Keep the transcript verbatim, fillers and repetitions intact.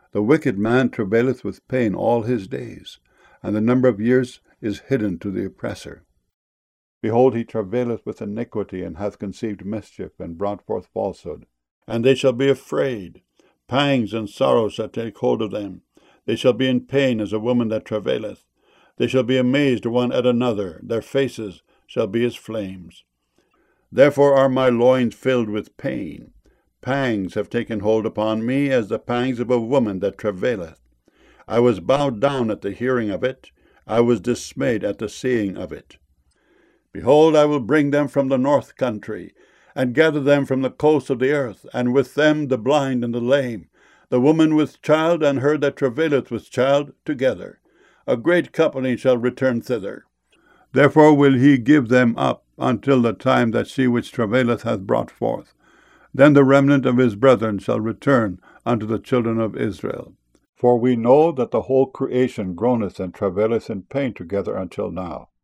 The wicked man travaileth with pain all his days, and the number of years is hidden to the oppressor. Behold, he travaileth with iniquity, and hath conceived mischief, and brought forth falsehood. And they shall be afraid. Pangs and sorrows shall take hold of them. They shall be in pain as a woman that travaileth. They shall be amazed one at another. Their faces shall be as flames. Therefore are my loins filled with pain. Pangs have taken hold upon me, as the pangs of a woman that travaileth. I was bowed down at the hearing of it. I was dismayed at the seeing of it. Behold, I will bring them from the north country, and gather them from the coasts of the earth, and with them the blind and the lame, the woman with child, and her that travaileth with child, together. A great company shall return thither. Therefore will he give them up until the time that she which travaileth hath brought forth. Then the remnant of his brethren shall return unto the children of Israel. For we know that the whole creation groaneth and travaileth in pain together until now.